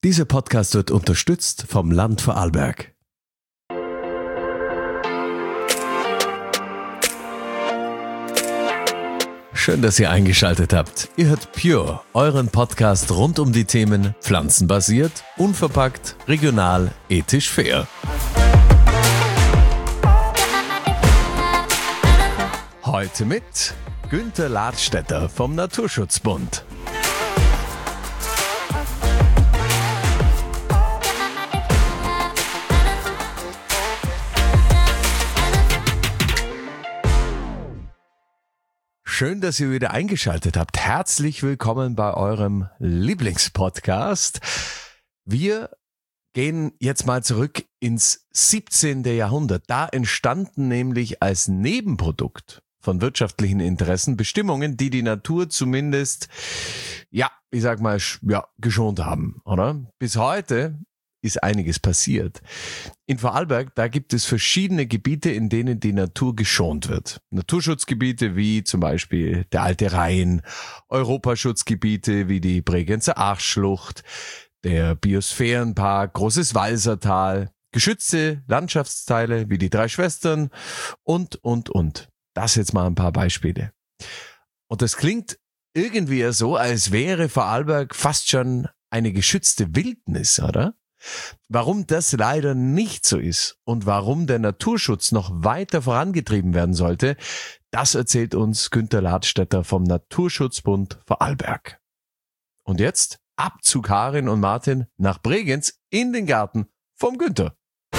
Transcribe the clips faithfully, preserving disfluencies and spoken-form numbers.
Dieser Podcast wird unterstützt vom Land Vorarlberg. Schön, dass ihr eingeschaltet habt. Ihr hört Pure, euren Podcast rund um die Themen pflanzenbasiert, unverpackt, regional, ethisch fair. Heute mit Günther Ladstätter vom Naturschutzbund. Schön, dass ihr wieder eingeschaltet habt. Herzlich willkommen bei eurem Lieblingspodcast. Wir gehen jetzt mal zurück ins siebzehnten Jahrhundert. Da entstanden nämlich als Nebenprodukt von wirtschaftlichen Interessen Bestimmungen, die die Natur zumindest, ja, ich sag mal, ja, geschont haben, oder? Bis heute ist einiges passiert. In Vorarlberg, da gibt es verschiedene Gebiete, in denen die Natur geschont wird. Naturschutzgebiete wie zum Beispiel der Alte Rhein, Europaschutzgebiete wie die Bregenzer Achschlucht, der Biosphärenpark, Großes Walsertal, geschützte Landschaftsteile wie die Drei Schwestern und, und, und. Das jetzt mal ein paar Beispiele. Und das klingt irgendwie so, als wäre Vorarlberg fast schon eine geschützte Wildnis, oder? Warum das leider nicht so ist und warum der Naturschutz noch weiter vorangetrieben werden sollte, das erzählt uns Günther Ladstätter vom Naturschutzbund Vorarlberg. Und jetzt ab zu Karin und Martin nach Bregenz in den Garten vom Günther.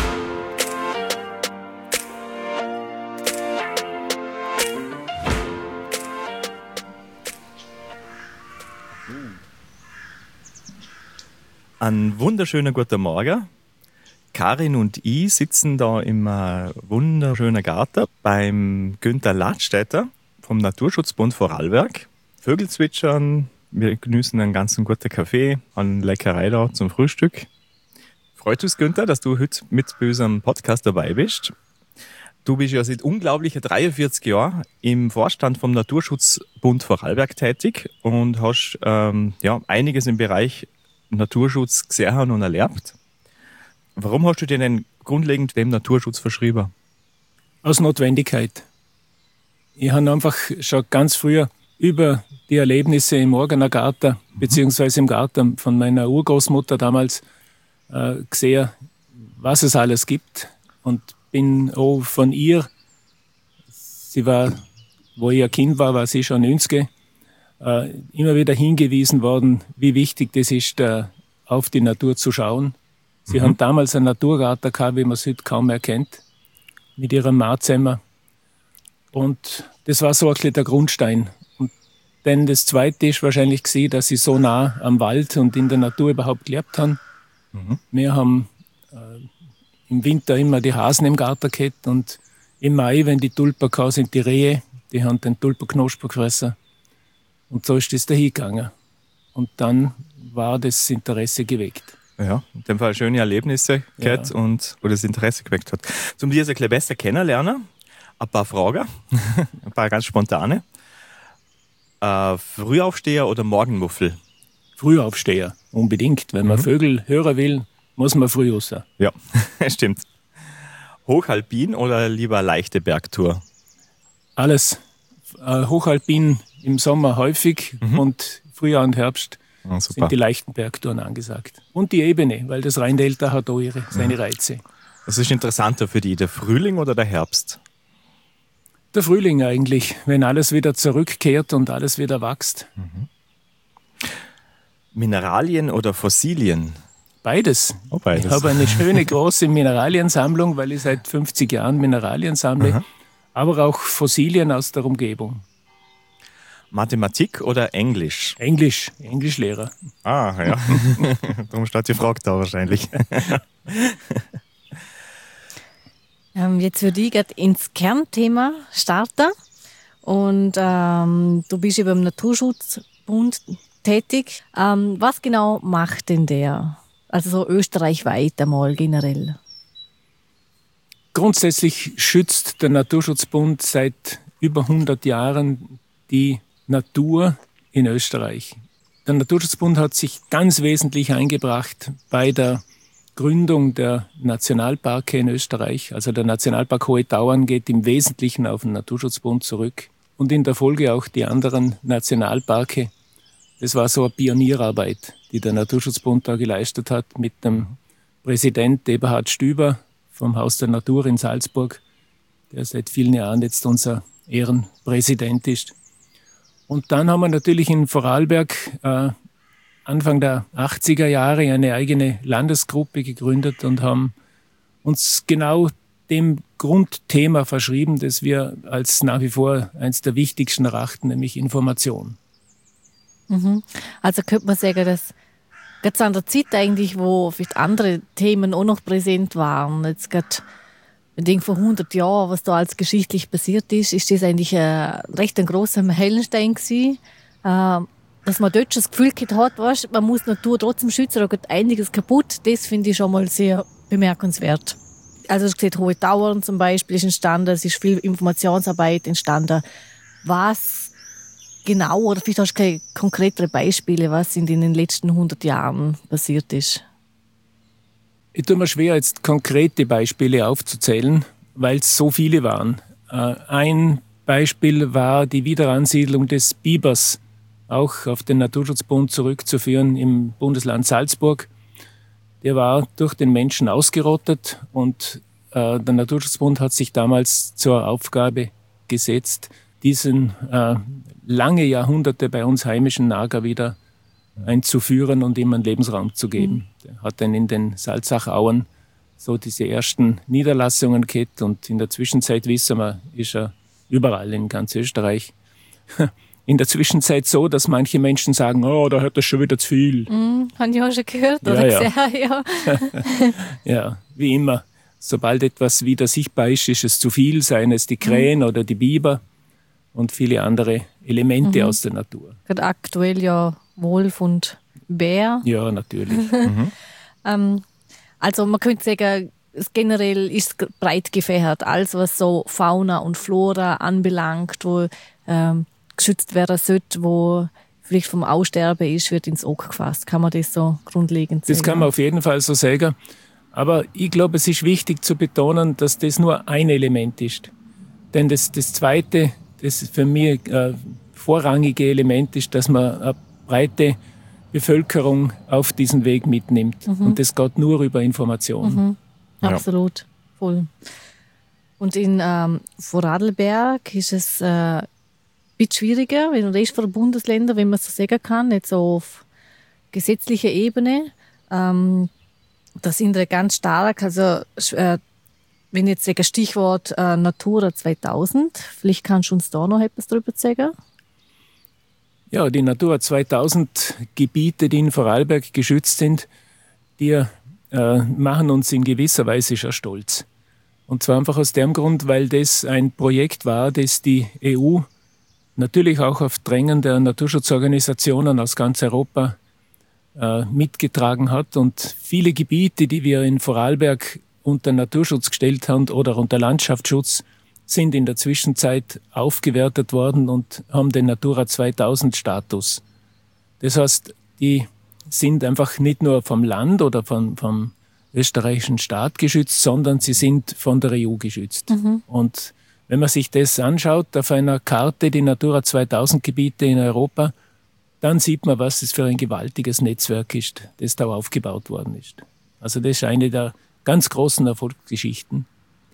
Ein wunderschöner guten Morgen. Karin und ich sitzen da im äh, wunderschönen Garten beim Günther Ladstätter vom Naturschutzbund Vorarlberg. Vögel zwitschern, wir genießen einen ganzen guten Kaffee, eine Leckerei da zum Frühstück. Freut uns, Günther, dass du heute mit bei unserem Podcast dabei bist. Du bist ja seit unglaublichen dreiundvierzig Jahren im Vorstand vom Naturschutzbund Vorarlberg tätig und hast ähm, ja, einiges im Bereich Naturschutz gesehen und erlebt. Warum hast du dir denn grundlegend dem Naturschutz verschrieben? Aus Notwendigkeit. Ich habe einfach schon ganz früher über die Erlebnisse im Orgener Garten, mhm. beziehungsweise im Garten von meiner Urgroßmutter damals äh, gesehen, was es alles gibt. Und bin auch von ihr, sie war, wo ich ein Kind war, war sie schon neunzig, äh, immer wieder hingewiesen worden, wie wichtig das ist, da auf die Natur zu schauen. Sie mhm. haben damals einen Naturgarten gehabt, wie man es heute kaum mehr kennt, mit ihrem Marzimmer. Und das war so ein bisschen der Grundstein. Und dann das Zweite ist wahrscheinlich gewesen, dass sie so nah am Wald und in der Natur überhaupt gelebt haben. Mhm. Wir haben äh, im Winter immer die Hasen im Garten gehabt und im Mai, wenn die Tulpen gekommen sind, die Rehe, die haben den Tulpenknospen gefressen. Und so ist das dahin gegangen. Und dann war das Interesse geweckt. Ja, in dem Fall schöne Erlebnisse gehabt ja. und wo das Interesse geweckt hat. Zum dir ein bisschen besser kennenlernen, ein paar Fragen, ein paar ganz spontane. Äh, Frühaufsteher oder Morgenmuffel? Frühaufsteher, unbedingt. Wenn man mhm. Vögel hören will, muss man früh raus. Ja, stimmt. Hochalpin oder lieber leichte Bergtour? Alles. Äh, Hochalpin im Sommer häufig mhm. und Frühjahr und Herbst oh, sind die leichten Bergtouren angesagt. Und die Ebene, weil das Rheindelta hat auch ihre, seine Reize. Was ist interessanter für die, der Frühling oder der Herbst? Der Frühling eigentlich, wenn alles wieder zurückkehrt und alles wieder wächst. Mhm. Mineralien oder Fossilien? Beides. Oh, beides. Ich habe eine schöne große Mineraliensammlung, weil ich seit fünfzig Jahren Mineralien sammle, aha. aber auch Fossilien aus der Umgebung. Mathematik oder Englisch? Englisch, Englischlehrer. Ah, ja. Darum steht die Frage da wahrscheinlich. ähm, jetzt würde ich gerade ins Kernthema starten. Und ähm, du bist ja beim Naturschutzbund tätig. Ähm, was genau macht denn der? Also so österreichweit einmal generell. Grundsätzlich schützt der Naturschutzbund seit über hundert Jahren die Natur in Österreich. der Naturschutzbund hat sich ganz wesentlich eingebracht bei der Gründung der Nationalparke in Österreich. Also der Nationalpark Hohe Tauern geht im Wesentlichen auf den Naturschutzbund zurück und in der Folge auch die anderen Nationalparke. Das war so eine Pionierarbeit, die der Naturschutzbund da geleistet hat mit dem Präsident Eberhard Stüber vom Haus der Natur in Salzburg, der seit vielen Jahren jetzt unser Ehrenpräsident ist. Und dann haben wir natürlich in Vorarlberg äh, Anfang der achtziger Jahre eine eigene Landesgruppe gegründet und haben uns genau dem Grundthema verschrieben, das wir als nach wie vor eines der wichtigsten erachten, nämlich Information. Mhm. Also könnte man sagen, dass ganz an der Zeit eigentlich, wo vielleicht andere Themen auch noch präsent waren, jetzt gerade ich denke, vor hundert Jahren, was da alles geschichtlich passiert ist, ist das eigentlich ein recht ein grosser Meilenstein gewesen. Äh, dass man dort schon das Gefühl gehabt hat, weißt, man muss die Natur trotzdem schützen, da geht einiges kaputt. Das finde ich schon mal sehr bemerkenswert. Also es steht Hohe Tauern zum Beispiel ist entstanden, es ist viel Informationsarbeit entstanden. Was genau, oder vielleicht hast du keine konkretere Beispiele, was in den letzten hundert Jahren passiert ist? Ich tue mir schwer, jetzt konkrete Beispiele aufzuzählen, weil es so viele waren. Ein Beispiel war die Wiederansiedlung des Bibers, auch auf den Naturschutzbund zurückzuführen im Bundesland Salzburg. Der war durch den Menschen ausgerottet und äh, der Naturschutzbund hat sich damals zur Aufgabe gesetzt, diesen äh, lange Jahrhunderte bei uns heimischen Nager wieder einzuführen und ihm einen Lebensraum zu geben. Mhm. Der hat dann in den Salzachauen so diese ersten Niederlassungen gehabt und in der Zwischenzeit, wissen wir, ist er überall in ganz Österreich. In der Zwischenzeit so, dass manche Menschen sagen, oh, da hört das schon wieder zu viel. Mhm, haben die auch schon gehört oder ja, gesehen, ja. Ja, wie immer. Sobald etwas wieder sichtbar ist, ist es zu viel, seien es die Krähen mhm. oder die Biber und viele andere Elemente mhm. aus der Natur. Gerade aktuell ja Wolf und Bär. Ja, natürlich. mhm. ähm, also man könnte sagen, generell ist es breit gefächert. Alles, was so Fauna und Flora anbelangt, wo ähm, geschützt werden sollte, wo vielleicht vom Aussterben ist, wird ins Auge gefasst. Kann man das so grundlegend sagen? Das kann man auf jeden Fall so sagen. Aber ich glaube, es ist wichtig zu betonen, dass das nur ein Element ist. Denn das, das zweite, das für mich äh, vorrangige Element ist, dass man eine breite Bevölkerung auf diesen Weg mitnimmt. Mhm. Und das geht nur über Information. Mhm. Absolut, ja. Voll. Und in ähm, Vorarlberg ist es äh, ein bisschen schwieriger, wie im Rest der Bundesländer, wenn man so sagen kann, nicht so auf gesetzlicher Ebene. Ähm, da sind wir ganz stark, also äh, wenn ich jetzt sage, Stichwort äh, Natura zweitausend, vielleicht kannst du uns da noch etwas darüber sagen? Ja, die Natura zweitausend Gebiete, die in Vorarlberg geschützt sind, die äh, machen uns in gewisser Weise schon stolz. Und zwar einfach aus dem Grund, weil das ein Projekt war, das die E U natürlich auch auf Drängen der Naturschutzorganisationen aus ganz Europa äh, mitgetragen hat. Und viele Gebiete, die wir in Vorarlberg unter Naturschutz gestellt haben oder unter Landschaftsschutz, sind in der Zwischenzeit aufgewertet worden und haben den Natura zweitausend Status. Das heißt, die sind einfach nicht nur vom Land oder vom, vom österreichischen Staat geschützt, sondern sie sind von der E U geschützt. Mhm. Und wenn man sich das anschaut auf einer Karte, die Natura zweitausend Gebiete in Europa, dann sieht man, was es für ein gewaltiges Netzwerk ist, das da aufgebaut worden ist. Also das ist eine der ganz großen Erfolgsgeschichten.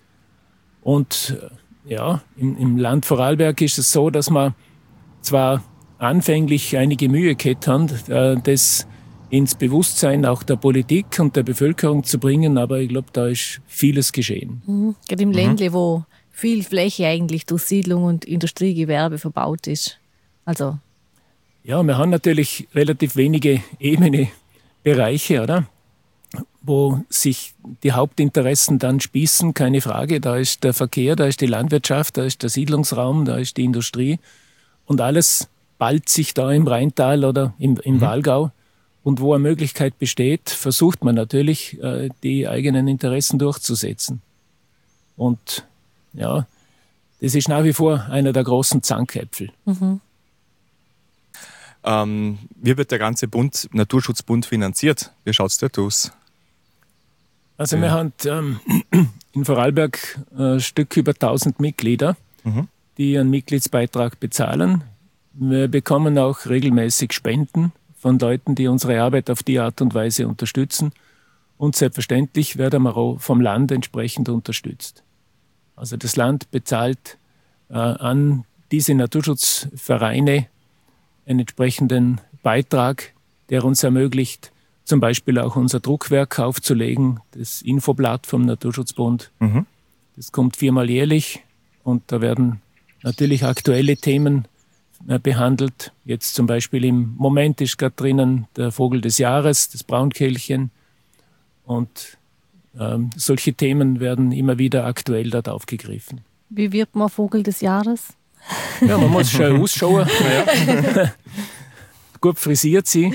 Und ja, im, im Land Vorarlberg ist es so, dass man zwar anfänglich einige Mühe gehabt haben, das ins Bewusstsein auch der Politik und der Bevölkerung zu bringen, aber ich glaube, da ist vieles geschehen. Mhm. Gerade im mhm. Ländle, wo viel Fläche eigentlich durch Siedlung und Industriegewerbe verbaut ist. Also. Ja, wir haben natürlich relativ wenige ebene Bereiche, oder? Wo sich die Hauptinteressen dann spießen, keine Frage. Da ist der Verkehr, da ist die Landwirtschaft, da ist der Siedlungsraum, da ist die Industrie. Und alles ballt sich da im Rheintal oder im, im mhm. Walgau. Und wo eine Möglichkeit besteht, versucht man natürlich, äh, die eigenen Interessen durchzusetzen. Und ja, das ist nach wie vor einer der großen Zankäpfel. Mhm. Ähm, wie wird der ganze Bund, Naturschutzbund finanziert? Wie schaut es dort aus? Also wir haben ähm, in Vorarlberg ein Stück über tausend Mitglieder, mhm. die einen Mitgliedsbeitrag bezahlen. Wir bekommen auch regelmäßig Spenden von Leuten, die unsere Arbeit auf die Art und Weise unterstützen. Und selbstverständlich werden wir auch vom Land entsprechend unterstützt. Also das Land bezahlt äh, an diese Naturschutzvereine einen entsprechenden Beitrag, der uns ermöglicht, zum Beispiel auch unser Druckwerk aufzulegen, das Infoblatt vom Naturschutzbund. Mhm. Das kommt viermal jährlich und da werden natürlich aktuelle Themen äh, behandelt. Jetzt zum Beispiel im Moment ist gerade drinnen der Vogel des Jahres, das Braunkehlchen. Und ähm, solche Themen werden immer wieder aktuell dort aufgegriffen. Wie wird man Vogel des Jahres? Ja, man muss schon ausschauen. Ja. Gut frisiert sie.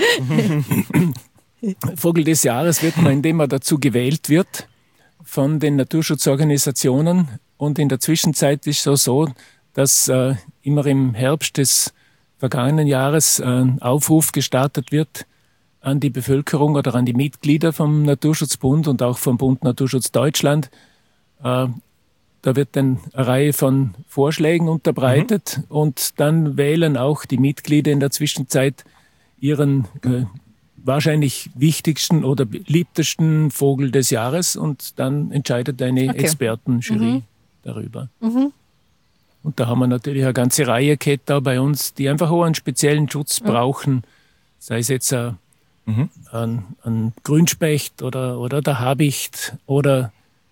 Vogel des Jahres wird man, indem man dazu gewählt wird von den Naturschutzorganisationen. Und in der Zwischenzeit ist es auch so, dass äh, immer im Herbst des vergangenen Jahres ein Aufruf gestartet wird an die Bevölkerung oder an die Mitglieder vom Naturschutzbund und auch vom Bund Naturschutz Deutschland. Äh, Da wird dann eine Reihe von Vorschlägen unterbreitet mhm. und dann wählen auch die Mitglieder in der Zwischenzeit ihren äh, wahrscheinlich wichtigsten oder beliebtesten Vogel des Jahres und dann entscheidet eine okay. Expertenjury mhm. darüber. Mhm. Und da haben wir natürlich eine ganze Reihe Ketter bei uns, die einfach auch einen speziellen Schutz mhm. brauchen, sei es jetzt ein, mhm. ein, ein Grünspecht oder, oder der Habicht oder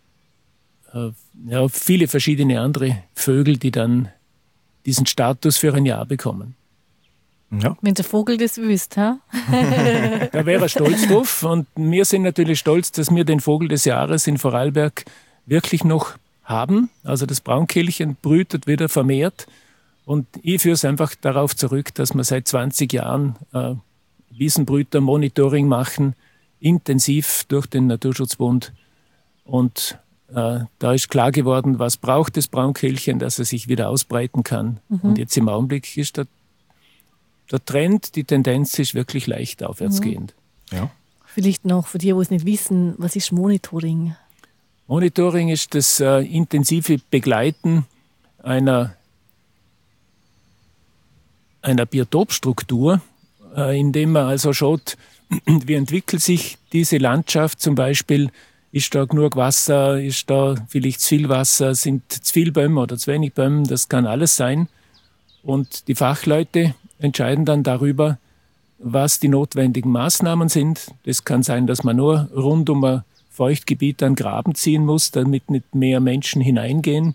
ja, viele verschiedene andere Vögel, die dann diesen Status für ein Jahr bekommen. Ja. Wenn der Vogel das wüsste, ha? Da wäre er stolz drauf. Und wir sind natürlich stolz, dass wir den Vogel des Jahres in Vorarlberg wirklich noch haben. Also das Braunkehlchen brütet wieder vermehrt. Und ich führe es einfach darauf zurück, dass wir seit zwanzig Jahren äh, Wiesenbrüter-Monitoring machen, intensiv durch den Naturschutzbund. Und Äh, da ist klar geworden, was braucht das Braunkehlchen, dass er sich wieder ausbreiten kann. Mhm. Und jetzt im Augenblick ist der, der Trend, die Tendenz ist wirklich leicht aufwärtsgehend. Mhm. Ja. Vielleicht noch für die, die es nicht wissen, was ist Monitoring? Monitoring ist das äh, intensive Begleiten einer, einer Biotopstruktur, äh, indem man also schaut, wie entwickelt sich diese Landschaft zum Beispiel. Ist da genug Wasser? Ist da vielleicht zu viel Wasser? Sind zu viele Bäume oder zu wenig Bäume? Das kann alles sein. Und die Fachleute entscheiden dann darüber, was die notwendigen Maßnahmen sind. Das kann sein, dass man nur rund um ein Feuchtgebiet einen Graben ziehen muss, damit nicht mehr Menschen hineingehen.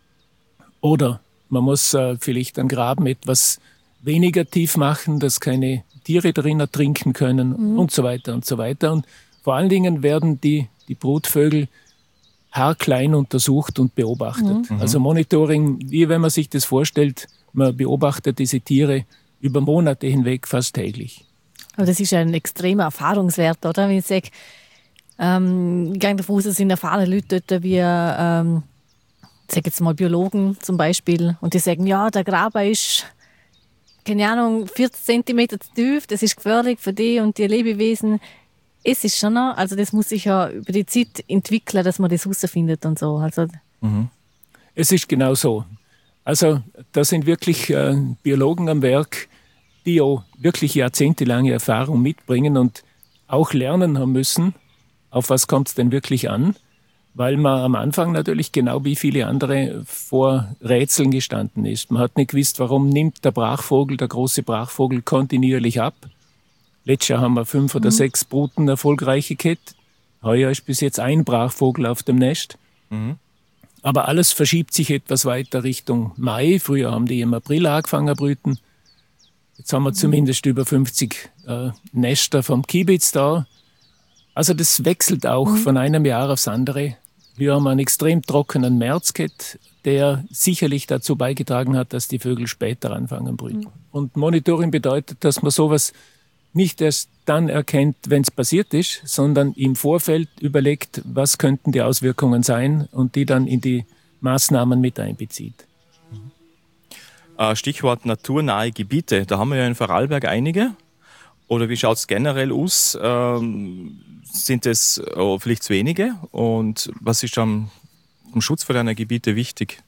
Oder man muss äh, vielleicht einen Graben etwas weniger tief machen, dass keine Tiere darin ertrinken können mhm. und so weiter und so weiter. Und vor allen Dingen werden die die Brutvögel haarklein untersucht und beobachtet. Mhm. Also Monitoring, wie wenn man sich das vorstellt, man beobachtet diese Tiere über Monate hinweg fast täglich. Aber das ist ja ein extremer Erfahrungswert, oder? Wenn ich sage, ähm, ich gehe davon aus, es sind erfahrene Leute dort, wie, ähm, ich sage jetzt mal Biologen zum Beispiel, und die sagen, ja, der Graben ist, keine Ahnung, vierzig Zentimeter zu tief, das ist gefährlich für die und die Lebewesen. Es ist schon noch, also das muss sich ja über die Zeit entwickeln, dass man das herausfindet und so. Also mhm. Es ist genau so. Also da sind wirklich äh, Biologen am Werk, die auch wirklich jahrzehntelange Erfahrung mitbringen und auch lernen haben müssen, auf was kommt es denn wirklich an, weil man am Anfang natürlich genau wie viele andere vor Rätseln gestanden ist. Man hat nicht gewusst, warum nimmt der Brachvogel, der große Brachvogel kontinuierlich ab. Letztes Jahr haben wir fünf oder mhm. sechs Bruten erfolgreiche gehabt. Heuer ist bis jetzt ein Brachvogel auf dem Nest. Mhm. Aber alles verschiebt sich etwas weiter Richtung Mai. Früher haben die im April angefangen zu brüten. Jetzt haben wir mhm. zumindest über fünfzig äh, Nester vom Kiebitz da. Also das wechselt auch mhm. von einem Jahr aufs andere. Wir haben einen extrem trockenen März gehabt, der sicherlich dazu beigetragen hat, dass die Vögel später anfangen zu brüten. Mhm. Und Monitoring bedeutet, dass man sowas nicht erst dann erkennt, wenn es passiert ist, sondern im Vorfeld überlegt, was könnten die Auswirkungen sein und die dann in die Maßnahmen mit einbezieht. Äh, Stichwort naturnahe Gebiete. Da haben wir ja in Vorarlberg einige. Oder wie schaut es generell aus? Ähm, sind es äh, vielleicht zu wenige? Und was ist am, am Schutz für deine Gebiete wichtig?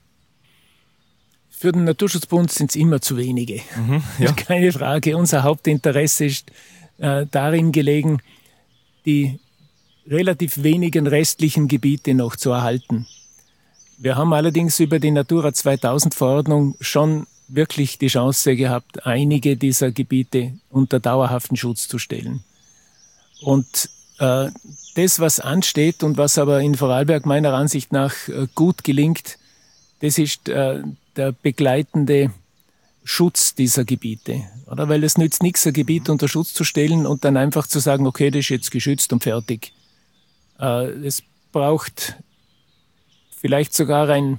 Für den Naturschutzbund sind es immer zu wenige. Mhm, ja. Keine Frage. Unser Hauptinteresse ist äh, darin gelegen, die relativ wenigen restlichen Gebiete noch zu erhalten. Wir haben allerdings über die Natura zweitausend Verordnung schon wirklich die Chance gehabt, einige dieser Gebiete unter dauerhaften Schutz zu stellen. Und äh, das, was ansteht und was aber in Vorarlberg meiner Ansicht nach äh, gut gelingt, das ist äh, der begleitende Schutz dieser Gebiete. Oder? Weil es nützt nichts, ein Gebiet unter Schutz zu stellen und dann einfach zu sagen, okay, das ist jetzt geschützt und fertig. Äh, es braucht vielleicht sogar ein,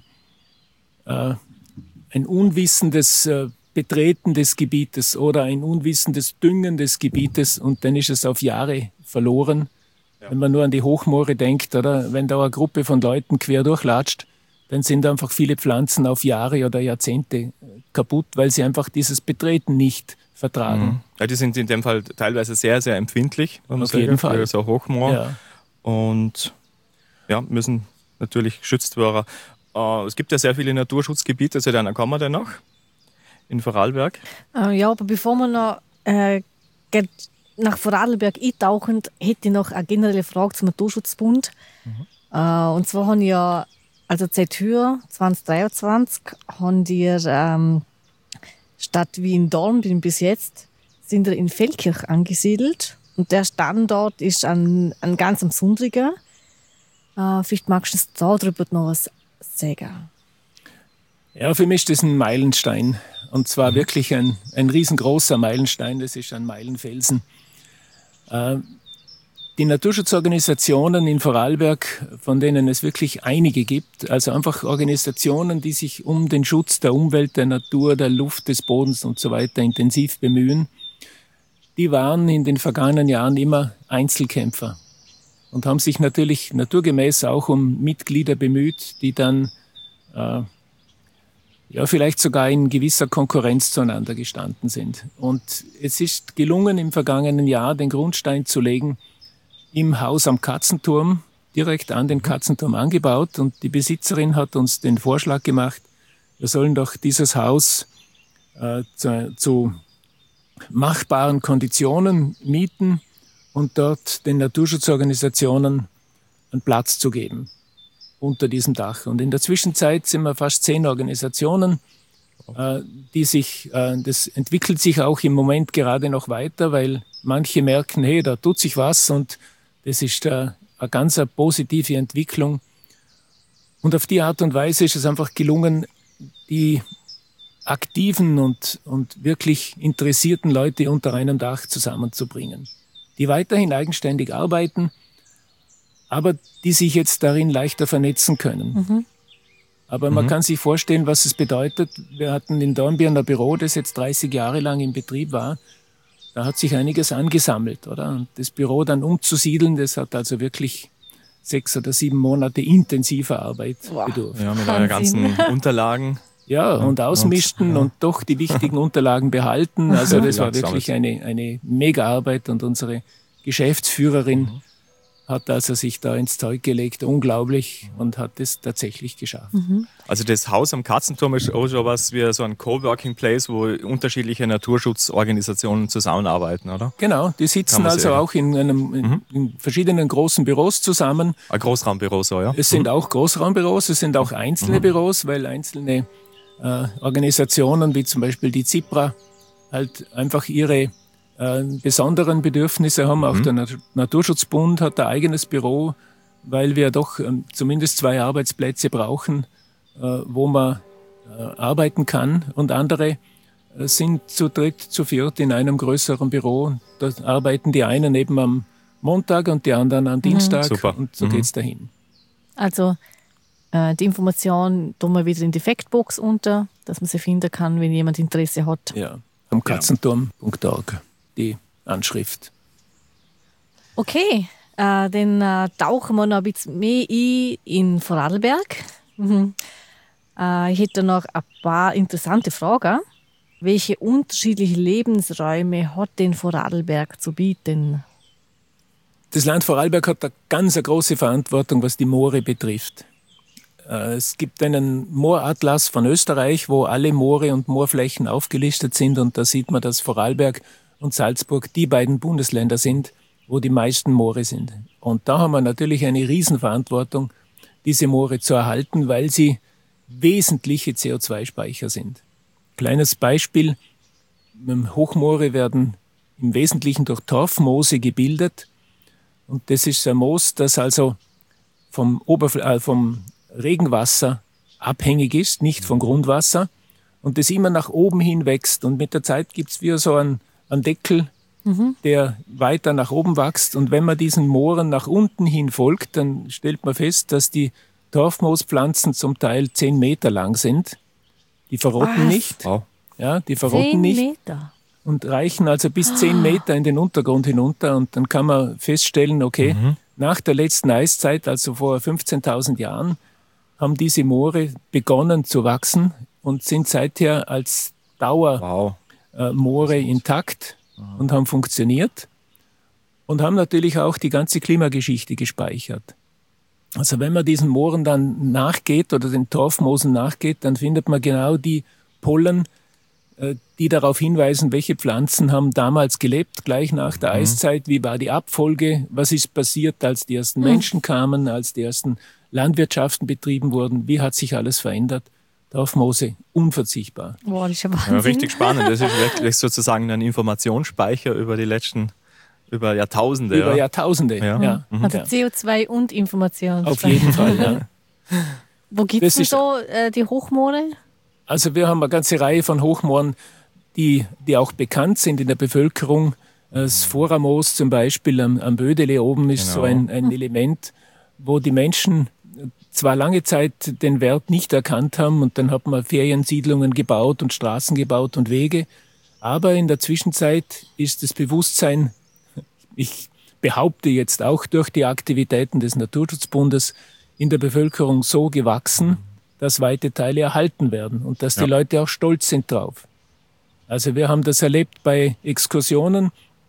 äh, ein unwissendes äh, Betreten des Gebietes oder ein unwissendes Düngen des Gebietes und dann ist es auf Jahre verloren. Ja. Wenn man nur an die Hochmoore denkt, oder wenn da eine Gruppe von Leuten quer durchlatscht, dann sind einfach viele Pflanzen auf Jahre oder Jahrzehnte kaputt, weil sie einfach dieses Betreten nicht vertragen. Mhm. Ja, die sind in dem Fall teilweise sehr, sehr empfindlich. Auf jeden Fall. Für so Hochmoor. Ja. Und ja, müssen natürlich geschützt werden. Äh, es gibt ja sehr viele Naturschutzgebiete, also einer kann man denn noch in Vorarlberg. Äh, ja, aber bevor wir noch äh, nach Vorarlberg eintauchen, hätte ich noch eine generelle Frage zum Naturschutzbund. Mhm. Äh, und zwar haben ja, also seit Heuer zwanzig dreiundzwanzig, haben die ähm, Stadt Wien-Dorn bis jetzt sind wir in Feldkirch angesiedelt. Und der Standort ist ein, ein ganz besonderer. Äh, vielleicht magst du darüber noch was sagen. Ja, für mich ist das ein Meilenstein. Und zwar mhm. wirklich ein, ein riesengroßer Meilenstein. Das ist ein Meilenfelsen. Äh, die Naturschutzorganisationen in Vorarlberg, von denen es wirklich einige gibt, also einfach Organisationen, die sich um den Schutz der Umwelt, der Natur, der Luft, des Bodens und so weiter intensiv bemühen, die waren in den vergangenen Jahren immer Einzelkämpfer und haben sich natürlich naturgemäß auch um Mitglieder bemüht, die dann äh, ja vielleicht sogar in gewisser Konkurrenz zueinander gestanden sind. Und es ist gelungen, im vergangenen Jahr den Grundstein zu legen im Haus am Katzenturm, direkt an den Katzenturm angebaut. Und die Besitzerin hat uns den Vorschlag gemacht, wir sollen doch dieses Haus äh, zu, zu machbaren Konditionen mieten und dort den Naturschutzorganisationen einen Platz zu geben unter diesem Dach. Und in der Zwischenzeit sind wir fast zehn Organisationen, äh, die sich, äh, das entwickelt sich auch im Moment gerade noch weiter, weil manche merken, hey, da tut sich was und das ist äh, eine ganz eine positive Entwicklung. Und auf die Art und Weise ist es einfach gelungen, die aktiven und, und wirklich interessierten Leute unter einem Dach zusammenzubringen, die weiterhin eigenständig arbeiten, aber die sich jetzt darin leichter vernetzen können. Mhm. Aber man mhm. kann sich vorstellen, was es bedeutet. Wir hatten in Dornbirn ein Büro, das jetzt dreißig Jahre lang in Betrieb war. Da hat sich einiges angesammelt, oder? Und das Büro dann umzusiedeln, das hat also wirklich sechs oder sieben Monate intensiver Arbeit wow. bedurft. Ja, mit euren ganzen Unterlagen. Ja, und ausmischten und, ja. und doch die wichtigen Unterlagen behalten. Also das war wirklich eine, eine Mega-Arbeit und unsere Geschäftsführerin mhm. hat also sich da ins Zeug gelegt, unglaublich, und hat es tatsächlich geschafft. Mhm. Also das Haus am Katzenturm ist auch schon was wie so ein Coworking Place, wo unterschiedliche Naturschutzorganisationen zusammenarbeiten, oder? Genau, die sitzen also sehen. auch in, einem, in, mhm. in verschiedenen großen Büros zusammen. Ein Großraumbüro so, ja? Es sind mhm. auch Großraumbüros, es sind auch einzelne mhm. Büros, weil einzelne äh, Organisationen wie zum Beispiel die ZIPRA halt einfach ihre äh, besonderen Bedürfnisse haben. Mhm. Auch der Nat- Naturschutzbund hat ein eigenes Büro, weil wir doch ähm, zumindest zwei Arbeitsplätze brauchen, äh, wo man äh, arbeiten kann. Und andere äh, sind zu dritt, zu viert in einem größeren Büro. Da arbeiten die einen eben am Montag und die anderen am mhm. Dienstag. Super. Und so mhm. geht's dahin. Also äh, die Information tun wir wieder in die Factbox unter, dass man sie finden kann, wenn jemand Interesse hat. Ja, am katzenturm punkt org, die Anschrift. Okay, äh, dann äh, tauchen wir noch ein bisschen mehr ein in Vorarlberg. Mhm. Äh, ich hätte noch ein paar interessante Fragen. Welche unterschiedlichen Lebensräume hat denn Vorarlberg zu bieten? Das Land Vorarlberg hat eine ganz eine große Verantwortung, was die Moore betrifft. Es gibt einen Mooratlas von Österreich, wo alle Moore und Moorflächen aufgelistet sind. Und da sieht man, dass Vorarlberg und Salzburg die beiden Bundesländer sind, wo die meisten Moore sind. Und da haben wir natürlich eine Riesenverantwortung, diese Moore zu erhalten, weil sie wesentliche C O zwei Speicher sind. Kleines Beispiel, Hochmoore werden im Wesentlichen durch Torfmoose gebildet. Und das ist ein Moos, das also vom, Oberfl- äh, vom Regenwasser abhängig ist, nicht vom Grundwasser. Und das immer nach oben hin wächst. Und mit der Zeit gibt es wie so einen, einen Deckel, mhm. der weiter nach oben wächst. Und wenn man diesen Mooren nach unten hin folgt, dann stellt man fest, dass die Torfmoospflanzen zum Teil zehn Meter lang sind. Die verrotten Was? nicht. Wow. Ja, die verrotten Zehn nicht. Meter? Und reichen also bis zehn Meter in den Untergrund hinunter. Und dann kann man feststellen, okay, mhm. nach der letzten Eiszeit, also vor fünfzehntausend Jahren, haben diese Moore begonnen zu wachsen und sind seither als Dauermoore wow. äh, intakt wow. und haben funktioniert und haben natürlich auch die ganze Klimageschichte gespeichert. Also wenn man diesen Mooren dann nachgeht oder den Torfmoosen nachgeht, dann findet man genau die Pollen, die darauf hinweisen, welche Pflanzen haben damals gelebt, gleich nach der mhm. Eiszeit, wie war die Abfolge, was ist passiert, als die ersten mhm. Menschen kamen, als die ersten Landwirtschaften betrieben wurden, wie hat sich alles verändert. Torfmoose, unverzichtbar. Boah, das ist ja Wahnsinn. Ja, richtig spannend, das ist wirklich sozusagen ein Informationsspeicher über die letzten, über Jahrtausende. Über ja. Jahrtausende, ja. ja. Mhm. Also ja. C O zwei und Information. Auf jeden Fall, ja. Wo gibt es denn so äh, die Hochmoore? Also wir haben eine ganze Reihe von Hochmooren, die, die auch bekannt sind in der Bevölkerung. Das Vorramoos zum Beispiel am, am Bödele oben ist genau. so ein, ein Element, wo die Menschen zwar lange Zeit den Wert nicht erkannt haben und dann hat man Feriensiedlungen gebaut und Straßen gebaut und Wege, aber in der Zwischenzeit ist das Bewusstsein, ich behaupte jetzt auch durch die Aktivitäten des Naturschutzbundes, in der Bevölkerung so gewachsen, dass weite Teile erhalten werden und dass die ja. Leute auch stolz sind drauf. Also wir haben das erlebt bei Exkursionen,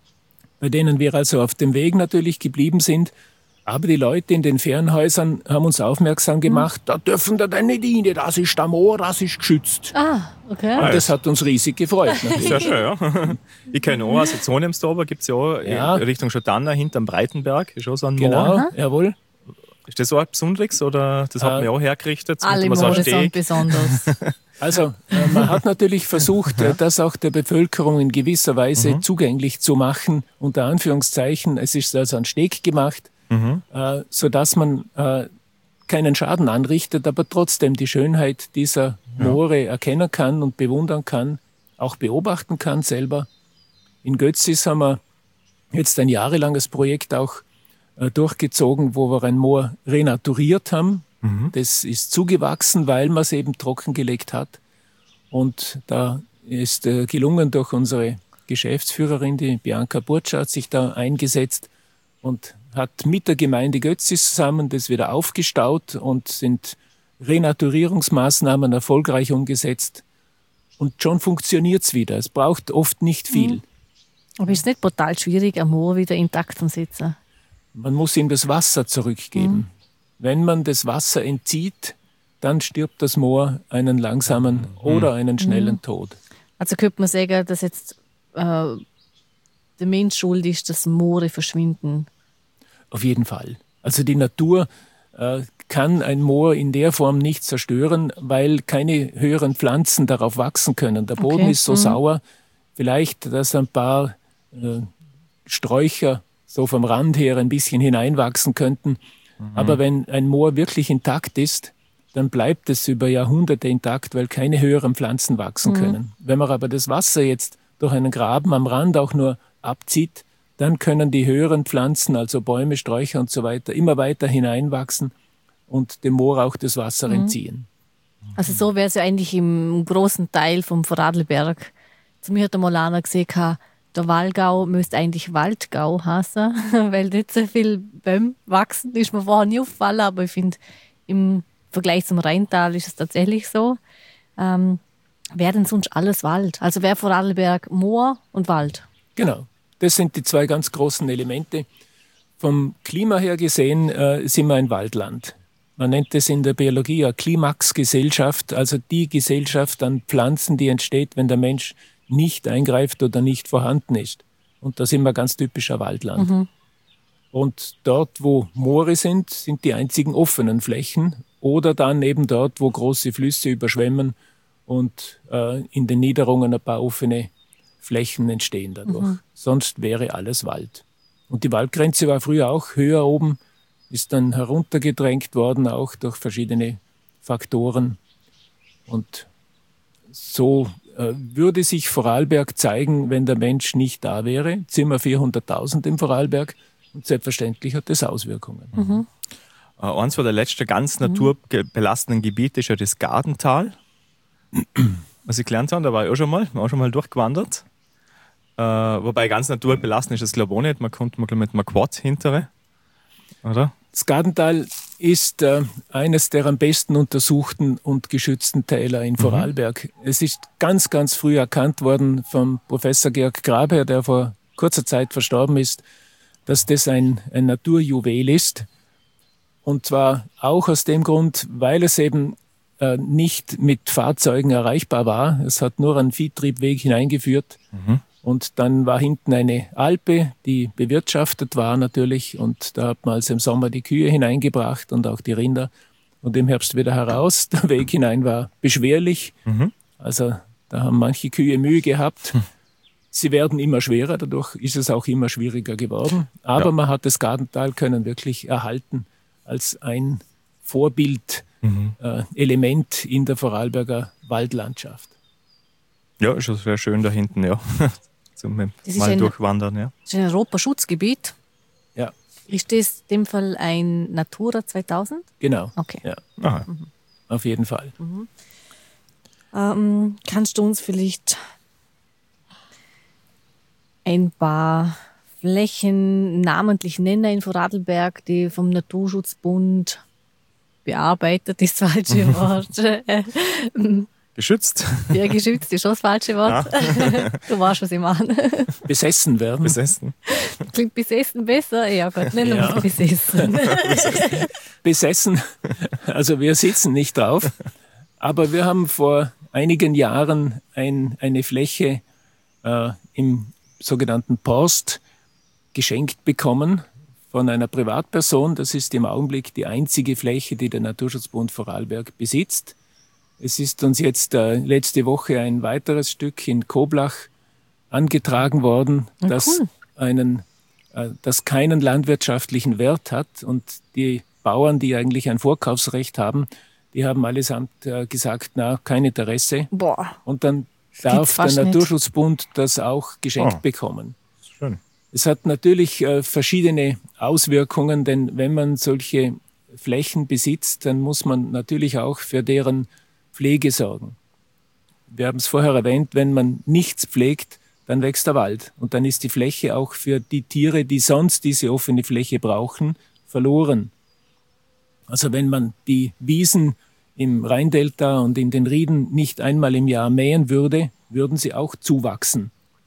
bei denen wir also auf dem Weg natürlich geblieben sind, aber die Leute in den Ferienhäusern haben uns aufmerksam gemacht, mhm. da dürfen da denn nicht rein, das ist der Moor, das ist geschützt. Ah, okay. Und das hat uns riesig gefreut. Sehr schön, ja. Ich kenne auch, also Zonemstober gibt es ja auch ja. Richtung Schottana, hinterm Breitenberg, ist auch so ein Moor. Genau, Aha. jawohl. Ist das so ein Besonderes oder das hat man ja auch hergerichtet? Alle Moore sind besonders. Also äh, man hat natürlich versucht, ja. das auch der Bevölkerung in gewisser Weise mhm. zugänglich zu machen, unter Anführungszeichen. Es ist also ein Steg gemacht, mhm. äh, sodass man äh, keinen Schaden anrichtet, aber trotzdem die Schönheit dieser Moore ja. erkennen kann und bewundern kann, auch beobachten kann selber. In Götzis haben wir jetzt ein jahrelanges Projekt auch durchgezogen, wo wir ein Moor renaturiert haben. Mhm. Das ist zugewachsen, weil man es eben trockengelegt hat. Und da ist äh, gelungen durch unsere Geschäftsführerin, die Bianca Burtscher, hat sich da eingesetzt und hat mit der Gemeinde Götzis zusammen das wieder aufgestaut und sind Renaturierungsmaßnahmen erfolgreich umgesetzt. Und schon funktioniert es wieder. Es braucht oft nicht viel. Mhm. Aber ist es nicht brutal schwierig, ein Moor wieder intakt zu setzen? Man muss ihm das Wasser zurückgeben. Mhm. Wenn man das Wasser entzieht, dann stirbt das Moor einen langsamen mhm. oder einen schnellen mhm. Tod. Also könnte man sagen, dass jetzt äh, der Mensch schuld ist, dass Moore verschwinden? Auf jeden Fall. Also die Natur äh, kann ein Moor in der Form nicht zerstören, weil keine höheren Pflanzen darauf wachsen können. Der Boden okay. ist so mhm. sauer, vielleicht, dass ein paar äh, Sträucher so vom Rand her ein bisschen hineinwachsen könnten. Mhm. Aber wenn ein Moor wirklich intakt ist, dann bleibt es über Jahrhunderte intakt, weil keine höheren Pflanzen wachsen mhm. können. Wenn man aber das Wasser jetzt durch einen Graben am Rand auch nur abzieht, dann können die höheren Pflanzen, also Bäume, Sträucher und so weiter, immer weiter hineinwachsen und dem Moor auch das Wasser mhm. entziehen. Also so wäre es ja eigentlich im großen Teil vom Vorarlberg. Zu mir hat einmal einer gesagt, der Wallgau müsste eigentlich Waldgau heißen, weil nicht so viel Bäume wachsen. Das ist mir vorher nie aufgefallen, aber ich finde, im Vergleich zum Rheintal ist es tatsächlich so. Ähm, wäre denn sonst alles Wald? Also wäre Vorarlberg Moor und Wald? Genau, das sind die zwei ganz großen Elemente. Vom Klima her gesehen äh, sind wir ein Waldland. Man nennt es in der Biologie eine Klimaxgesellschaft, also die Gesellschaft an Pflanzen, die entsteht, wenn der Mensch nicht eingreift oder nicht vorhanden ist. Und da sind wir ganz typischer Waldland. Mhm. Und dort, wo Moore sind, sind die einzigen offenen Flächen oder dann eben dort, wo große Flüsse überschwemmen und äh, in den Niederungen ein paar offene Flächen entstehen dadurch. Mhm. Sonst wäre alles Wald. Und die Waldgrenze war früher auch höher oben, ist dann heruntergedrängt worden, auch durch verschiedene Faktoren. Und so äh, würde sich Vorarlberg zeigen, wenn der Mensch nicht da wäre. Jetzt sind wir vierhunderttausend im Vorarlberg und selbstverständlich hat das Auswirkungen. Mhm. Äh, eins von der letzten ganz naturbelastenden Gebiete ist ja das Gartental. Was ich gelernt habe, da war ich auch schon mal, auch schon mal durchgewandert. Äh, wobei ganz naturbelastend ist das glaube ich auch nicht. Man kommt mal mit einem Quad hinterher, oder? Das Gartental ist äh, eines der am besten untersuchten und geschützten Täler in Vorarlberg. Mhm. Es ist ganz, ganz früh erkannt worden vom Professor Georg Grabherr, der vor kurzer Zeit verstorben ist, dass das ein, ein Naturjuwel ist. Und zwar auch aus dem Grund, weil es eben äh, nicht mit Fahrzeugen erreichbar war. Es hat nur einen Viehtriebweg hineingeführt. Mhm. Und dann war hinten eine Alpe, die bewirtschaftet war natürlich. Und da hat man also im Sommer die Kühe hineingebracht und auch die Rinder. Und im Herbst wieder heraus. Der Weg hinein war beschwerlich. Mhm. Also da haben manche Kühe Mühe gehabt. Mhm. Sie werden immer schwerer, dadurch ist es auch immer schwieriger geworden. Aber ja. man hat das Gartental können wirklich erhalten als ein Vorbild, mhm. äh, Element in der Vorarlberger Waldlandschaft. Ja, ist schon sehr schön da hinten, ja. Zum mal ein, durchwandern, ja. Das ist ein Europaschutzgebiet. Ja. Ist das in dem Fall ein Natura zweitausend? Genau. Okay. Ja. Mhm. Auf jeden Fall. Mhm. Ähm, kannst du uns vielleicht ein paar Flächen namentlich nennen in Vorarlberg, die vom Naturschutzbund bearbeitet, ist das falsche Wort. Geschützt? Ja, geschützt ist schon das falsche Wort. Ja. Du weißt, was ich meine. Besessen werden. Besessen. Klingt besessen besser? Ja Gott, nennen wir es besessen. Besessen, also wir sitzen nicht drauf, aber wir haben vor einigen Jahren ein, eine Fläche äh, im sogenannten Porst geschenkt bekommen von einer Privatperson. Das ist im Augenblick die einzige Fläche, die der Naturschutzbund Vorarlberg besitzt. Es ist uns jetzt äh, letzte Woche ein weiteres Stück in Koblach angetragen worden, oh, das, cool. einen, äh, das keinen landwirtschaftlichen Wert hat. Und die Bauern, die eigentlich ein Vorkaufsrecht haben, die haben allesamt äh, gesagt, na, kein Interesse. Boah. Und dann darf der Naturschutzbund das auch geschenkt oh. bekommen. Schön. Es hat natürlich äh, verschiedene Auswirkungen, denn wenn man solche Flächen besitzt, dann muss man natürlich auch für deren Pflege sorgen. Wir haben es vorher erwähnt, wenn man nichts pflegt, dann wächst der Wald. Und dann ist die Fläche auch für die Tiere, die sonst diese offene Fläche brauchen, verloren. Also wenn man die Wiesen im Rheindelta und in den Rieden nicht einmal im Jahr mähen würde, würden sie auch zuwachsen.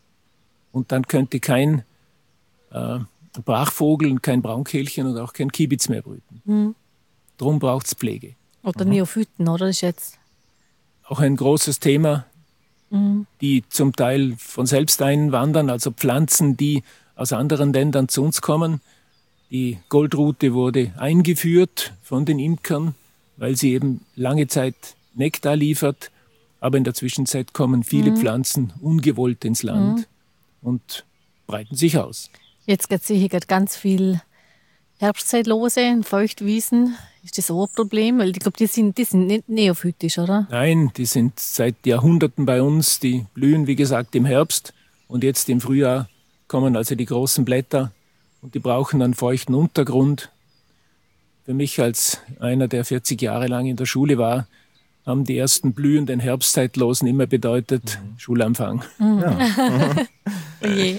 Und dann könnte kein äh, Brachvogel und kein Braunkehlchen und auch kein Kiebitz mehr brüten. Mhm. Drum braucht es Pflege. Oder mhm. Neophyten, oder? Das ist jetzt auch ein großes Thema, mhm. die zum Teil von selbst einwandern, also Pflanzen, die aus anderen Ländern zu uns kommen. Die Goldrute wurde eingeführt von den Imkern, weil sie eben lange Zeit Nektar liefert. Aber in der Zwischenzeit kommen viele mhm. Pflanzen ungewollt ins Land mhm. und breiten sich aus. Jetzt sehe ich gerade ganz viel Herbstzeitlose, Feuchtwiesen. Ist das auch ein Problem? Weil ich glaube, die sind, die sind nicht neophytisch, oder? Nein, die sind seit Jahrhunderten bei uns. Die blühen, wie gesagt, im Herbst. Und jetzt im Frühjahr kommen also die großen Blätter. Und die brauchen einen feuchten Untergrund. Für mich als einer, der vierzig Jahre lang in der Schule war, haben die ersten blühenden Herbstzeitlosen immer bedeutet mhm. Schulanfang. Mhm. Ja. Oje.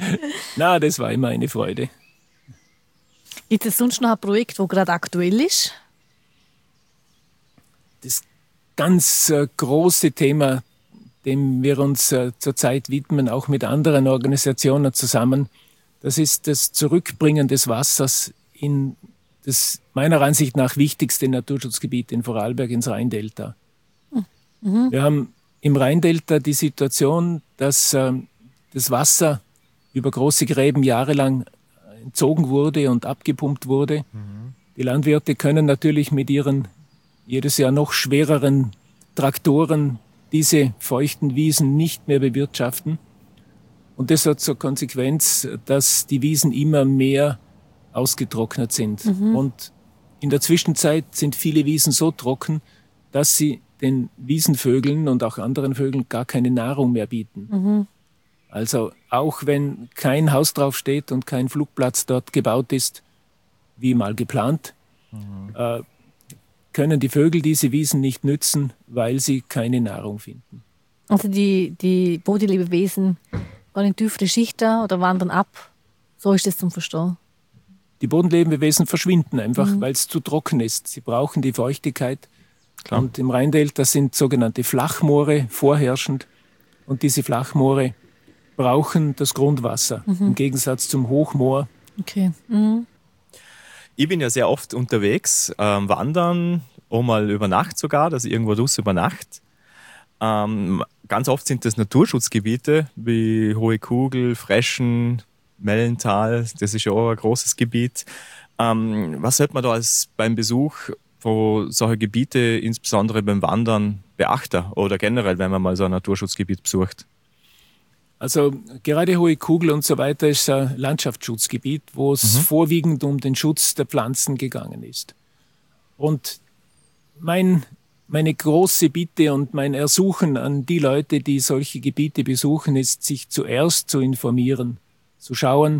Na, das war immer eine Freude. Gibt es sonst noch ein Projekt, das gerade aktuell ist? das ganz äh, große Thema, dem wir uns äh, zurzeit widmen, auch mit anderen Organisationen zusammen, das ist das Zurückbringen des Wassers in das meiner Ansicht nach wichtigste Naturschutzgebiet in Vorarlberg, ins Rheindelta. Mhm. Wir haben im Rheindelta die Situation, dass äh, das Wasser über große Gräben jahrelang entzogen wurde und abgepumpt wurde. Mhm. Die Landwirte können natürlich mit ihren jedes Jahr noch schwereren Traktoren diese feuchten Wiesen nicht mehr bewirtschaften. Und das hat zur Konsequenz, dass die Wiesen immer mehr ausgetrocknet sind. Mhm. Und in der Zwischenzeit sind viele Wiesen so trocken, dass sie den Wiesenvögeln und auch anderen Vögeln gar keine Nahrung mehr bieten. Mhm. Also auch wenn kein Haus drauf steht und kein Flugplatz dort gebaut ist, wie mal geplant, mhm. äh, können die Vögel diese Wiesen nicht nützen, weil sie keine Nahrung finden. Also die, die Bodenlebewesen gehen in tiefere Schichten oder wandern ab? So ist das zum Verstehen. Die Bodenlebewesen verschwinden einfach, mhm. weil es zu trocken ist. Sie brauchen die Feuchtigkeit. Klar. Und im Rheindelta sind sogenannte Flachmoore vorherrschend. Und diese Flachmoore brauchen das Grundwasser, mhm. im Gegensatz zum Hochmoor. Okay. Mhm. Ich bin ja sehr oft unterwegs, ähm, wandern, auch mal über Nacht sogar, dass ich irgendwo draußen über Nacht. Ähm, ganz oft sind das Naturschutzgebiete wie Hohe Kugel, Freschen, Mellental, das ist ja auch ein großes Gebiet. Ähm, was sollte man da als beim Besuch von solchen Gebieten, insbesondere beim Wandern, beachten oder generell, wenn man mal so ein Naturschutzgebiet besucht? Also gerade Hohe Kugel und so weiter ist ein Landschaftsschutzgebiet, wo es mhm. vorwiegend um den Schutz der Pflanzen gegangen ist. Und mein, meine große Bitte und mein Ersuchen an die Leute, die solche Gebiete besuchen, ist, sich zuerst zu informieren, zu schauen,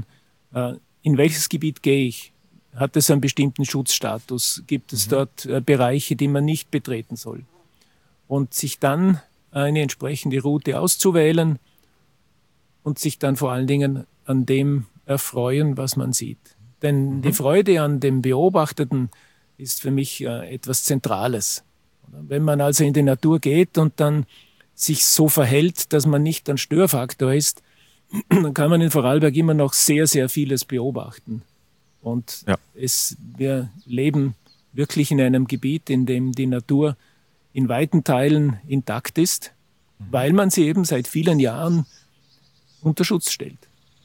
in welches Gebiet gehe ich? Hat es einen bestimmten Schutzstatus? Gibt es mhm. dort Bereiche, die man nicht betreten soll? Und sich dann eine entsprechende Route auszuwählen, und sich dann vor allen Dingen an dem erfreuen, was man sieht. Denn mhm. die Freude an dem Beobachteten ist für mich äh, etwas Zentrales. Wenn man also in die Natur geht und dann sich so verhält, dass man nicht ein Störfaktor ist, dann kann man in Vorarlberg immer noch sehr, sehr vieles beobachten. Und ja. es, wir leben wirklich in einem Gebiet, in dem die Natur in weiten Teilen intakt ist, mhm. weil man sie eben seit vielen Jahren unter Schutz stellt.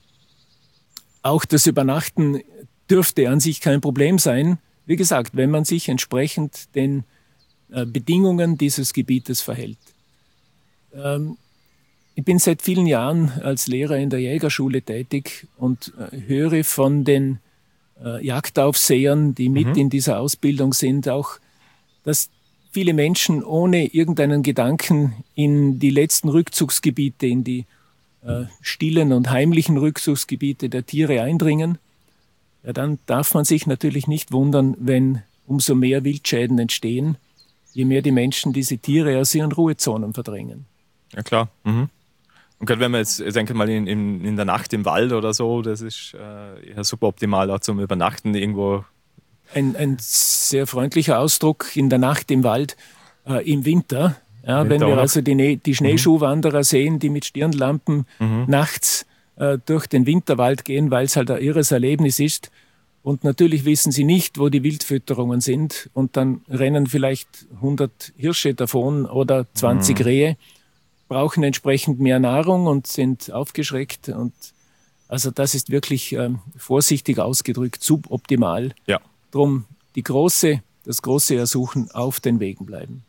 Auch das Übernachten dürfte an sich kein Problem sein. Wie gesagt, wenn man sich entsprechend den äh, Bedingungen dieses Gebietes verhält. Ähm, ich bin seit vielen Jahren als Lehrer in der Jägerschule tätig und äh, höre von den äh, Jagdaufsehern, die mit mhm. in dieser Ausbildung sind, auch, dass viele Menschen ohne irgendeinen Gedanken in die letzten Rückzugsgebiete, in die Äh, stillen und heimlichen Rückzugsgebiete der Tiere eindringen, ja, dann darf man sich natürlich nicht wundern, wenn umso mehr Wildschäden entstehen, je mehr die Menschen diese Tiere aus ihren Ruhezonen verdrängen. Ja, klar. Mhm. Und gerade wenn man jetzt, ich denke mal, in, in, in der Nacht im Wald oder so, das ist äh, ja super optimal auch zum Übernachten irgendwo. Ein, ein sehr freundlicher Ausdruck, in der Nacht im Wald, äh, im Winter. Ja, wenn wir also die, die Schneeschuhwanderer mhm. sehen, die mit Stirnlampen mhm. nachts äh, durch den Winterwald gehen, weil es halt ein irres Erlebnis ist. Und natürlich wissen sie nicht, wo die Wildfütterungen sind. Und dann rennen vielleicht hundert Hirsche davon oder zwanzig mhm. Rehe, brauchen entsprechend mehr Nahrung und sind aufgeschreckt. Und also das ist wirklich äh, vorsichtig ausgedrückt, suboptimal. Ja. Drum die große, das große Ersuchen, auf den Wegen bleiben.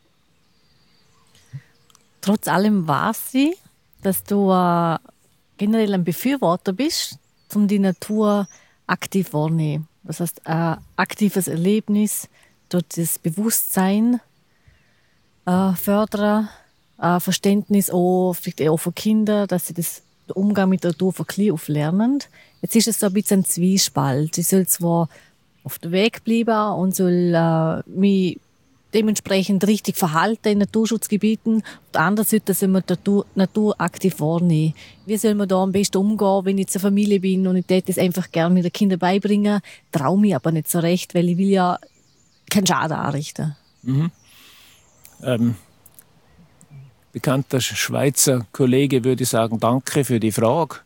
Trotz allem weiß ich, dass du äh, generell ein Befürworter bist, um die Natur aktiv wahrnehmen. Das heißt, ein aktives Erlebnis, dort das Bewusstsein äh, fördern, äh, Verständnis auch, vielleicht auch für Kinder, dass sie das, den Umgang mit der Natur von klein auf lernen. Jetzt ist es so ein bisschen ein Zwiespalt. Ich soll zwar auf dem Weg bleiben und soll äh, mich dementsprechend richtig verhalten in Naturschutzgebieten. Auf der anderen Seite soll man die Natur, Natur aktiv wahrnehmen. Wie soll man da am besten umgehen, wenn ich zur Familie bin und ich würde das einfach gerne mit den Kindern beibringen, traue mich aber nicht so recht, weil ich will ja keinen Schaden anrichten. Mhm. ähm, bekannter Schweizer Kollege würde sagen, danke für die Frage.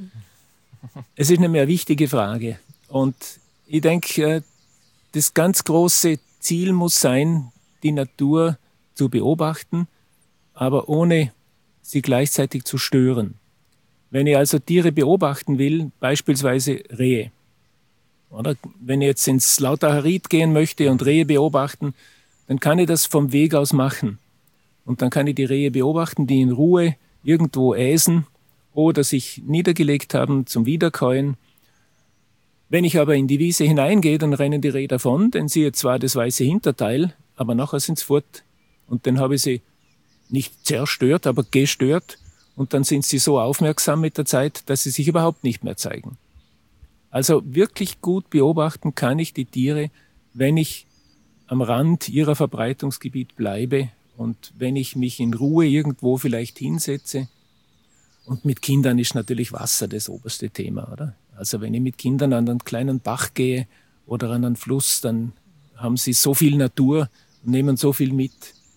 Es ist nämlich eine wichtige Frage. Und ich denke, das ganz große Ziel muss sein, die Natur zu beobachten, aber ohne sie gleichzeitig zu stören. Wenn ich also Tiere beobachten will, beispielsweise Rehe, oder wenn ich jetzt ins Lautacher Ried gehen möchte und Rehe beobachten, dann kann ich das vom Weg aus machen. Und dann kann ich die Rehe beobachten, die in Ruhe irgendwo äsen oder sich niedergelegt haben zum Wiederkäuen. Wenn ich aber in die Wiese hineingehe, dann rennen die Rehe davon, denn sie hat zwar das weiße Hinterteil, aber nachher sind sie fort. Und dann habe ich sie nicht zerstört, aber gestört. Und dann sind sie so aufmerksam mit der Zeit, dass sie sich überhaupt nicht mehr zeigen. Also wirklich gut beobachten kann ich die Tiere, wenn ich am Rand ihrer Verbreitungsgebiet bleibe und wenn ich mich in Ruhe irgendwo vielleicht hinsetze. Und mit Kindern ist natürlich Wasser das oberste Thema, oder? Also wenn ich mit Kindern an einen kleinen Bach gehe oder an einen Fluss, dann haben sie so viel Natur und nehmen so viel mit.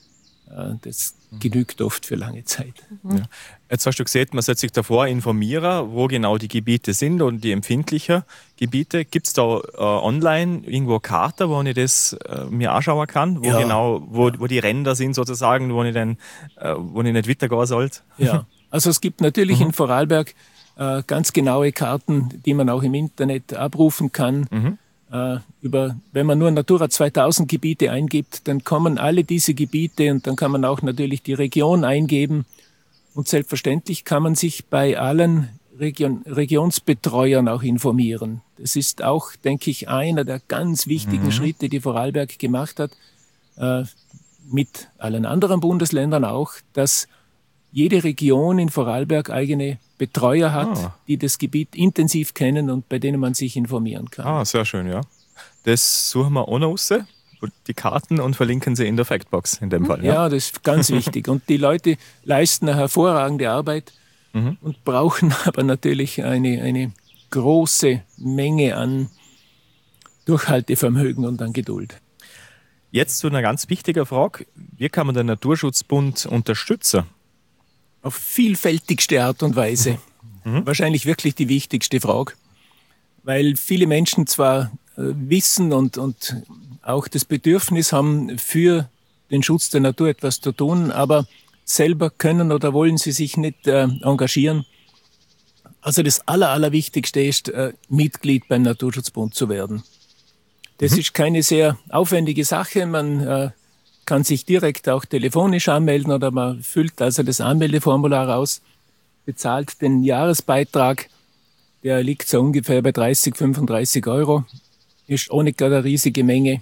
Das genügt oft für lange Zeit. Ja. Jetzt hast du gesagt, man sollte sich davor informieren, wo genau die Gebiete sind und die empfindlichen Gebiete. Gibt es da äh, online irgendwo Karten, wo ich das äh, mir anschauen kann? Wo ja. genau, wo, wo die Ränder sind sozusagen, wo ich, dann, äh, wo ich nicht weitergehen sollte? Ja, also es gibt natürlich mhm. in Vorarlberg äh, ganz genaue Karten, die man auch im Internet abrufen kann. Mhm. Äh, über, wenn man nur Natura zweitausend Gebiete eingibt, dann kommen alle diese Gebiete und dann kann man auch natürlich die Region eingeben. Und selbstverständlich kann man sich bei allen Region, Regionsbetreuern auch informieren. Das ist auch, denke ich, einer der ganz wichtigen mhm. Schritte, die Vorarlberg gemacht hat, äh, mit allen anderen Bundesländern auch, dass jede Region in Vorarlberg eigene Betreuer hat, ah. die das Gebiet intensiv kennen und bei denen man sich informieren kann. Ah, sehr schön, ja. Das suchen wir auch noch raus, die Karten, und verlinken sie in der Factbox in dem Fall. Ja, ja, das ist ganz wichtig. Und die Leute leisten eine hervorragende Arbeit mhm. und brauchen aber natürlich eine, eine große Menge an Durchhaltevermögen und an Geduld. Jetzt zu einer ganz wichtigen Frage. Wie kann man den Naturschutzbund unterstützen? Auf vielfältigste Art und Weise. Mhm. Wahrscheinlich wirklich die wichtigste Frage. Weil viele Menschen zwar äh, wissen und, und auch das Bedürfnis haben, für den Schutz der Natur etwas zu tun, aber selber können oder wollen sie sich nicht äh, engagieren. Also das Aller, Allerwichtigste ist, äh, Mitglied beim Naturschutzbund zu werden. Das mhm. ist keine sehr aufwendige Sache. Man äh, kann sich direkt auch telefonisch anmelden oder man füllt also das Anmeldeformular aus, bezahlt den Jahresbeitrag, der liegt so ungefähr bei dreißig, fünfunddreißig Euro, ist auch nicht gerade eine riesige Menge.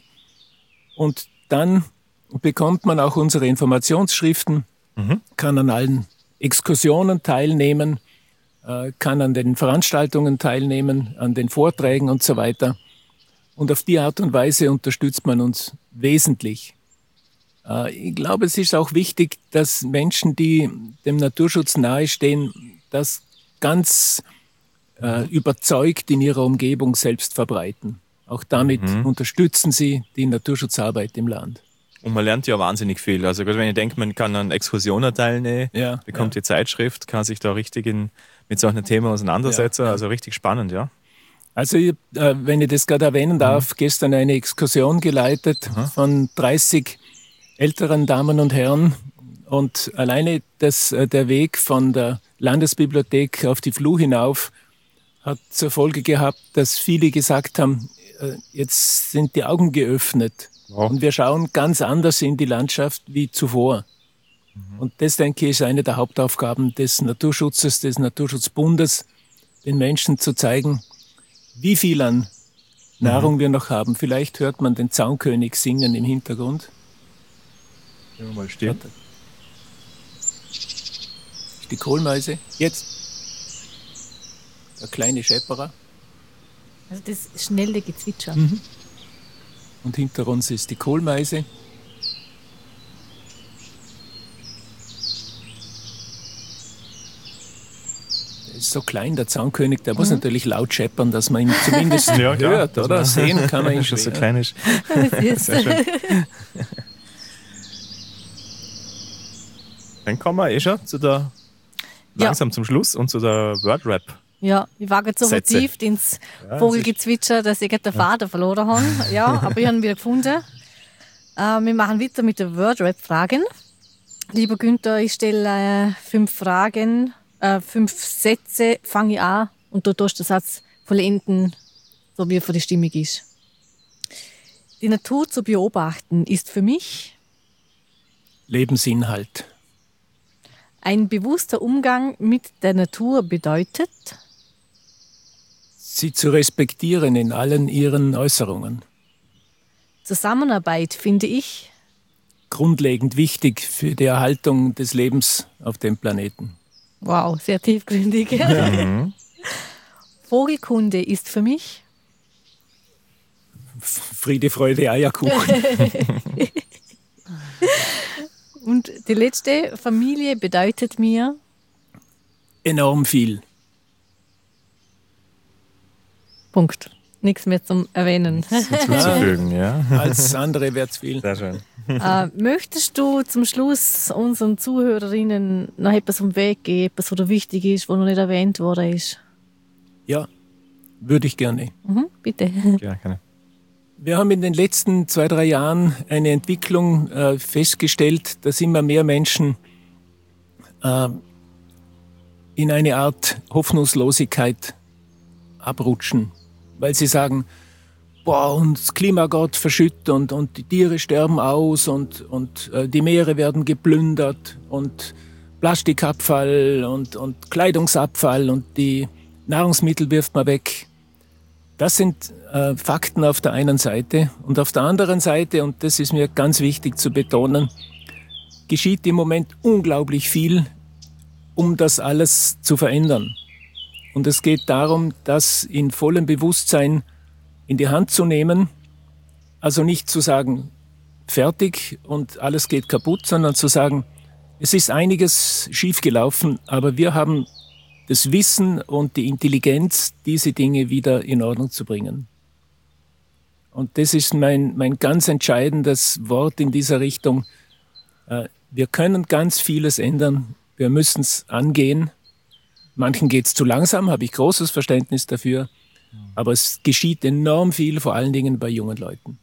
Und dann bekommt man auch unsere Informationsschriften, mhm. kann an allen Exkursionen teilnehmen, kann an den Veranstaltungen teilnehmen, an den Vorträgen und so weiter. Und auf die Art und Weise unterstützt man uns wesentlich. Ich glaube, es ist auch wichtig, dass Menschen, die dem Naturschutz nahestehen, das ganz äh, überzeugt in ihrer Umgebung selbst verbreiten. Auch damit mhm. unterstützen sie die Naturschutzarbeit im Land. Und man lernt ja wahnsinnig viel. Also gerade wenn ich denke, man kann an Exkursionen teilnehmen, ja, bekommt ja. die Zeitschrift, kann sich da richtig in, mit so einem Thema auseinandersetzen. Ja, ja. Also richtig spannend, ja. Also ich, äh, wenn ich das gerade erwähnen darf, mhm. gestern eine Exkursion geleitet mhm. von dreißig älteren Damen und Herren, und alleine das, der Weg von der Landesbibliothek auf die Fluh hinauf hat zur Folge gehabt, dass viele gesagt haben, jetzt sind die Augen geöffnet ja. und wir schauen ganz anders in die Landschaft wie zuvor. Mhm. Und das, denke ich, ist eine der Hauptaufgaben des Naturschutzes, des Naturschutzbundes, den Menschen zu zeigen, wie viel an Nahrung mhm. wir noch haben. Vielleicht hört man den Zaunkönig singen im Hintergrund. Ja, mal stehen. Die Kohlmeise. Jetzt. Der kleine Schäperer. Also das schnelle Gezwitscher. Mhm. Und hinter uns ist die Kohlmeise. Der ist so klein, der Zaunkönig, der mhm. muss natürlich laut scheppern, dass man ihn zumindest ja, hört, oder? Man sehen kann man ihn schon. So klein ist. Das ist sehr schön. Dann kommen wir eh schon zu der, Ja. langsam zum Schluss und zu der Wordrap. Ja, ich war gerade so Sätze. vertieft ins Ja, Vogelgezwitscher, dass ich gerade den Faden verloren habe. Ja, aber ich habe ihn wieder gefunden. Äh, wir machen weiter mit den Wordrap-Fragen. Lieber Günther, ich stelle äh, fünf Fragen, äh, fünf Sätze, fange ich an und du tust den Satz vollenden, so wie er für die Stimmung ist. Die Natur zu beobachten ist für mich Lebensinhalt. ein bewusster Umgang mit der Natur bedeutet Sie zu respektieren in allen ihren Äußerungen. Zusammenarbeit, finde ich, Grundlegend wichtig für die Erhaltung des Lebens auf dem Planeten. wow, sehr tiefgründig. Vogelkunde ist für mich Friede, Freude, Eierkuchen. und die letzte, Familie bedeutet mir Enorm viel. Punkt. Nichts mehr zum Erwähnen. Hinzuzufügen, ja. Als andere wäre es viel. Sehr schön. äh, möchtest du zum Schluss unseren Zuhörerinnen noch etwas vom Weg geben, etwas, was dir wichtig ist, was noch nicht erwähnt worden ist? Ja, würde ich gerne. Mhm, bitte. Ja, gerne. Wir haben in den letzten zwei, drei Jahren eine Entwicklung äh, festgestellt, dass immer mehr Menschen äh, in eine Art Hoffnungslosigkeit abrutschen, weil sie sagen, boah, und das Klima geht verschütt und, und die Tiere sterben aus und, und äh, die Meere werden geplündert und Plastikabfall und, und Kleidungsabfall und die Nahrungsmittel wirft man weg. Das sind äh, Fakten auf der einen Seite. Und auf der anderen Seite, und das ist mir ganz wichtig zu betonen, geschieht im Moment unglaublich viel, um das alles zu verändern. Und es geht darum, das in vollem Bewusstsein in die Hand zu nehmen. Also nicht zu sagen, fertig und alles geht kaputt, sondern zu sagen, es ist einiges schiefgelaufen, aber wir haben das Wissen und die Intelligenz, diese Dinge wieder in Ordnung zu bringen. Und das ist mein, mein ganz entscheidendes Wort in dieser Richtung. Wir können ganz vieles ändern. Wir müssen es angehen. Manchen geht es zu langsam, habe ich großes Verständnis dafür. Aber es geschieht enorm viel, vor allen Dingen bei jungen Leuten.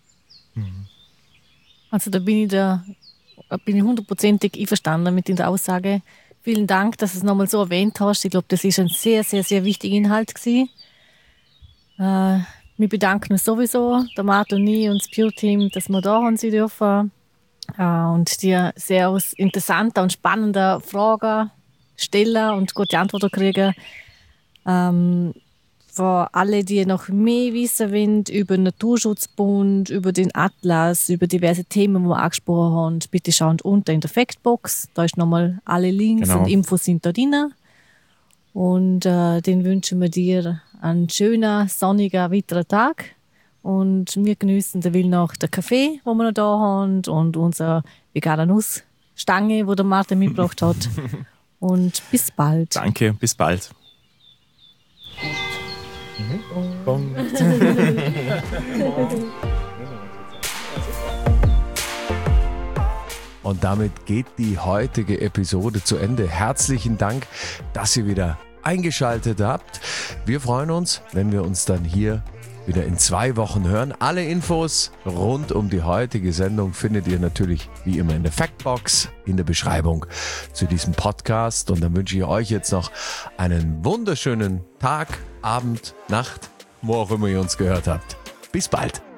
Also da bin ich, da, da bin ich hundertprozentig einverstanden mit der Aussage. Vielen Dank, dass du es nochmal so erwähnt hast. Ich glaube, das ist ein sehr, sehr, sehr wichtiger Inhalt gewesen. Äh, wir bedanken uns sowieso, der Martin und ich und das Pure-Team, dass wir da haben sein dürfen äh, und dir sehr aus interessanter und spannender Fragen stellen und gute Antworten kriegen. Ähm, für alle, die noch mehr wissen wollen über den Naturschutzbund, über den Atlas, über diverse Themen, die wir angesprochen haben, bitte schaut unten in der Factbox. Da ist nochmal alle Links Genau. und Infos sind da drin. Und äh, den wünschen wir dir einen schönen, sonnigen, weiteren Tag. Und wir genießen den noch den Kaffee, den wir noch da haben, und unsere vegane Nussstange, die der Martin mitgebracht hat. Und bis bald. Danke, bis bald. Und damit geht die heutige Episode zu Ende. Herzlichen Dank, dass ihr wieder eingeschaltet habt. Wir freuen uns, wenn wir uns dann hier wieder in zwei Wochen hören. Alle Infos rund um die heutige Sendung findet ihr natürlich wie immer in der Factbox, in der Beschreibung zu diesem Podcast. Und dann wünsche ich euch jetzt noch einen wunderschönen Tag, Abend, Nacht, wo auch immer ihr uns gehört habt. Bis bald.